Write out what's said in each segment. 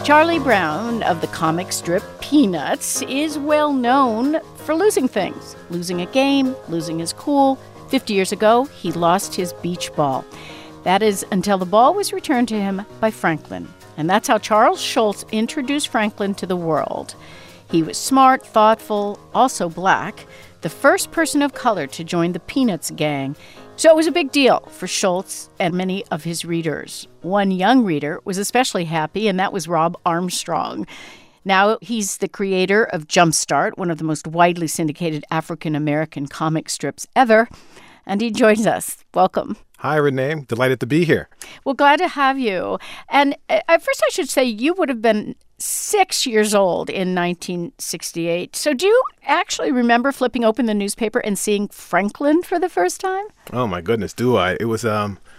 Charlie Brown of the comic strip Peanuts is well known for losing things. Losing a game, losing his cool. 50 years ago, he lost his beach ball. That is until the ball was returned to him by Franklin. And that's how Charles Schulz introduced Franklin to the world. He was smart, thoughtful, also black, the first person of color to join the Peanuts gang. So it was a big deal for Schulz and many of his readers. One young reader was especially happy, and that was Rob Armstrong. Now he's the creator of Jumpstart, one of the most widely syndicated African-American comic strips ever, and he joins us. Welcome. Hi, Renee. I'm delighted to be here. Well, glad to have you. And at first I should say you would have been 6 years old in 1968. So do you actually remember flipping open the newspaper and seeing Franklin for the first time? Oh, my goodness, do I? It was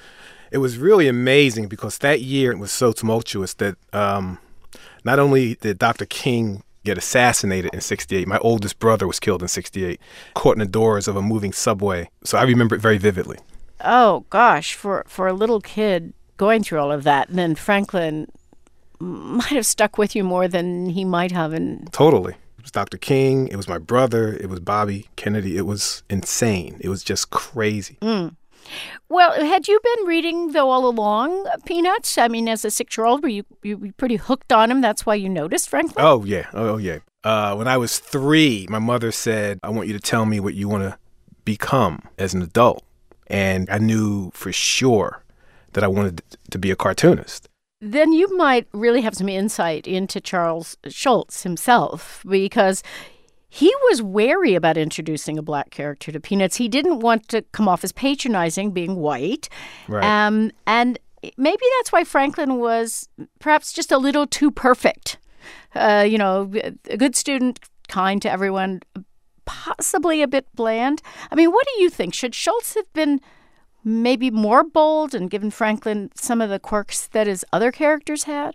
really amazing because that year it was so tumultuous that not only did Dr. King get assassinated in 68, my oldest brother was killed in 68, caught in the doors of a moving subway. So I remember it very vividly. Oh, gosh, for a little kid going through all of that, and then Franklin might have stuck with you more than he might have. Totally. It was Dr. King. It was my brother. It was Bobby Kennedy. It was insane. It was just crazy. Well, had you been reading, though, all along, Peanuts? I mean, as a 6-year-old, were you pretty hooked on him? That's why you noticed Franklin? Oh, yeah. When I was 3, my mother said, I want you to tell me what you want to become as an adult. And I knew for sure that I wanted to be a cartoonist. Then you might really have some insight into Charles Schulz himself, because he was wary about introducing a black character to Peanuts. He didn't want to come off as patronizing, being white. Right. And maybe that's why Franklin was perhaps just a little too perfect. A good student, kind to everyone, possibly a bit bland. I mean, what do you think? Should Schulz have been maybe more bold and given Franklin some of the quirks that his other characters had?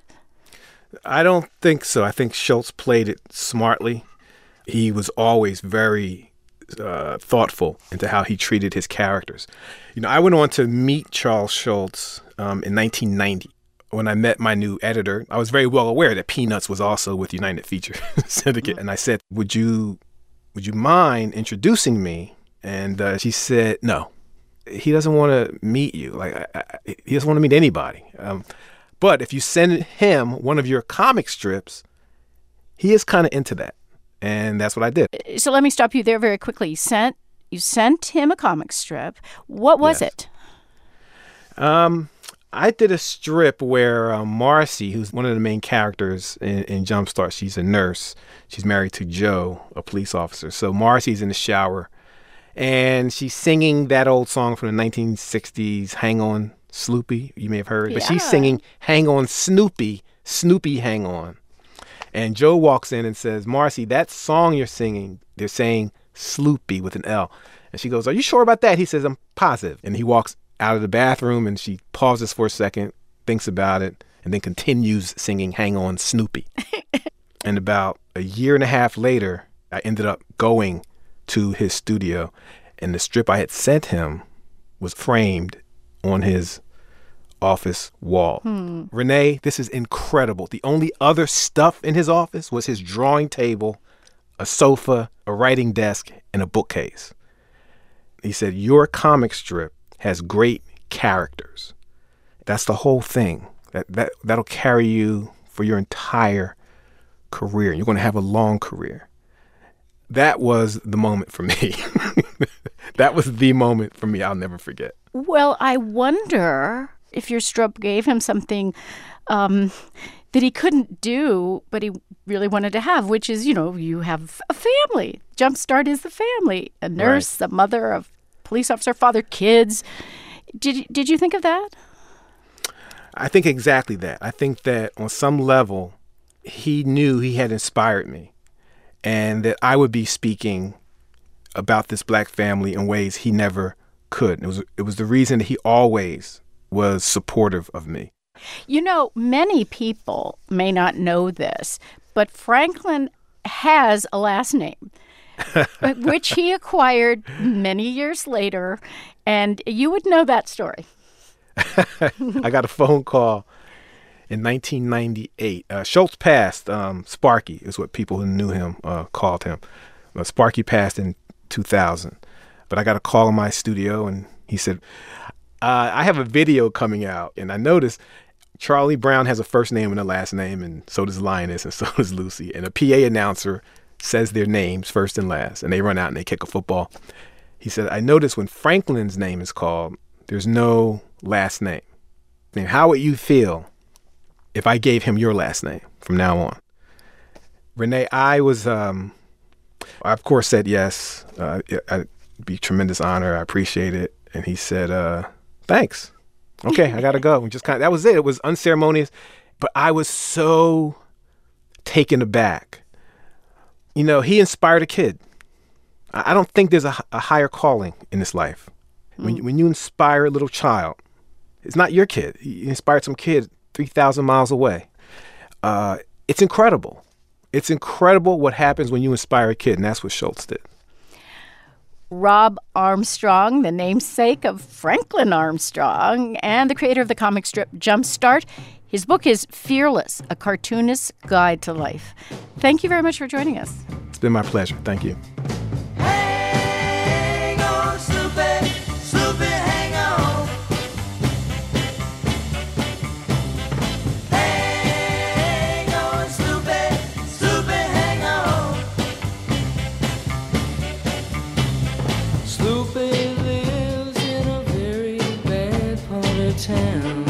I don't think so. I think Schulz played it smartly. He was always very thoughtful into how he treated his characters. I went on to meet Charles Schulz in 1990. When I met my new editor, I was very well aware that Peanuts was also with United Feature Syndicate. And I said, would you mind introducing me? And she said, no. He doesn't want to meet you. He doesn't want to meet anybody. But if you send him one of your comic strips, he is kind of into that. And that's what I did. So let me stop you there very quickly. You sent him a comic strip. What was it? I did a strip where Marcy, who's one of the main characters in Jumpstart, she's a nurse. She's married to Joe, a police officer. So Marcy's in the shower. And she's singing that old song from the 1960s, Hang On, Sloopy. You may have heard. Yeah. But she's singing Hang On, Snoopy, Snoopy, Hang On. And Joe walks in and says, Marcy, that song you're singing, they're saying Sloopy with an L. And she goes, are you sure about that? He says, I'm positive. And he walks out of the bathroom and she pauses for a second, thinks about it, and then continues singing Hang On, Snoopy. And about a year and a half later, I ended up going to his studio, and the strip I had sent him was framed on his office wall. Renee, this is incredible. The only other stuff in his office was his drawing table, a sofa, a writing desk, and a bookcase. He said, your comic strip has great characters. That's the whole thing. That'll carry you for your entire career. You're going to have a long career. That was the moment for me. That was the moment for me I'll never forget. Well, I wonder if your strip gave him something that he couldn't do, but he really wanted to have, which is, you have a family. Jumpstart is the family. A nurse, right. A mother, a police officer, father, kids. Did you think of that? I think exactly that. I think that on some level, he knew he had inspired me. And that I would be speaking about this black family in ways he never could. It was the reason that he always was supportive of me. Many people may not know this, but Franklin has a last name, which he acquired many years later, and you would know that story. I got a phone call in 1998. Schultz passed. Sparky is what people who knew him called him. Sparky passed in 2000. But I got a call in my studio, and he said, I have a video coming out. And I noticed Charlie Brown has a first name and a last name, and so does Linus, and so does Lucy. And a PA announcer says their names first and last, and they run out and they kick a football. He said, I noticed when Franklin's name is called, there's no last name. And how would you feel if I gave him your last name from now on? Renee, I of course said yes. It'd be a tremendous honor. I appreciate it. And he said, thanks. Okay, I got to go. And just that was it. It was unceremonious. But I was so taken aback. You know, he inspired a kid. I don't think there's a higher calling in this life. When you inspire a little child, it's not your kid. You inspired some kid 3,000 miles away. It's incredible. It's incredible what happens when you inspire a kid, and that's what Schultz did. Rob Armstrong, the namesake of Franklin Armstrong and the creator of the comic strip Jumpstart. His book is Fearless, A Cartoonist's Guide to Life. Thank you very much for joining us. It's been my pleasure. Thank you. Hang on, Snoopy, Snoopy, hang on. Hang on, Snoopy, Snoopy, hang on. Snoopy lives in a very bad part of town.